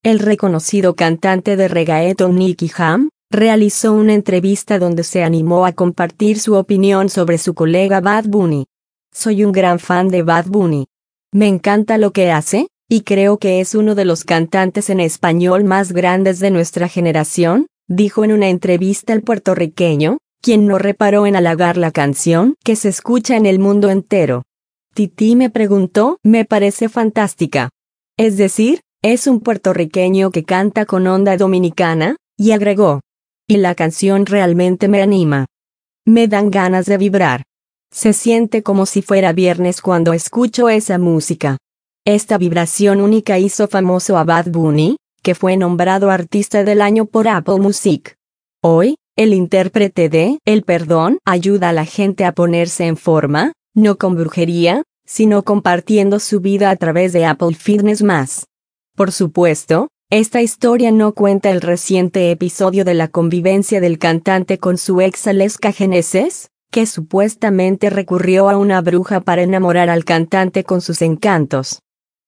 El reconocido cantante de reggaeton Nicky Jam realizó una entrevista donde se animó a compartir su opinión sobre su colega Bad Bunny. Soy un gran fan de Bad Bunny. Me encanta lo que hace, y creo que es uno de los cantantes en español más grandes de nuestra generación, dijo en una entrevista el puertorriqueño, quien no reparó en halagar la canción que se escucha en el mundo entero. Titi me preguntó, me parece fantástica. Es decir, es un puertorriqueño que canta con onda dominicana, y agregó. Y la canción realmente me anima. Me dan ganas de vibrar. Se siente como si fuera viernes cuando escucho esa música. Esta vibración única hizo famoso a Bad Bunny, que fue nombrado Artista del Año por Apple Music. Hoy, el intérprete de El Perdón ayuda a la gente a ponerse en forma, no con brujería, sino compartiendo su vida a través de Apple Fitness+. Por supuesto, esta historia no cuenta el reciente episodio de la convivencia del cantante con su ex Aleska Genesis, que supuestamente recurrió a una bruja para enamorar al cantante con sus encantos.